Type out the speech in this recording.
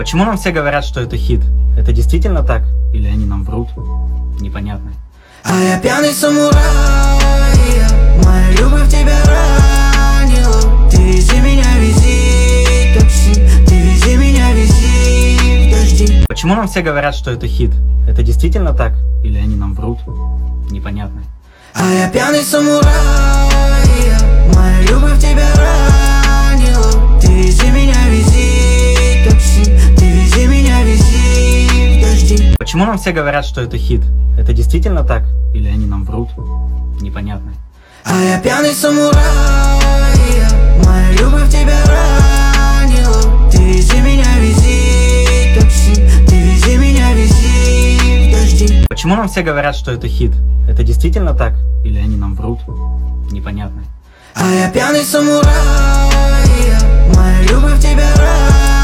Почему нам все говорят, что это хит? Это действительно так? Или они нам врут? Непонятно. А я пьяный самурай, моя любовь тебя ранила. Ты вези меня, вези такси, ты вези меня, вези дожди. Почему нам все говорят, что это хит? Это действительно так? Или они нам врут? Непонятно. А я пьяный самурай, моя любовь тебя ранила. Ты вези меня, вези такси, ты вези меня, вези дожди. Почему нам все говорят, что это хит? Это действительно так? Или они нам врут? Непонятно. А я пьяный самурай, моя любовь тебя ранила. Ты вези меня, вези такси, ты вези меня, вези дожди. Почему нам все говорят, что это хит? Это действительно так? Или они нам врут? Непонятно. А я пьяный самурай, моя любовь тебя ранила.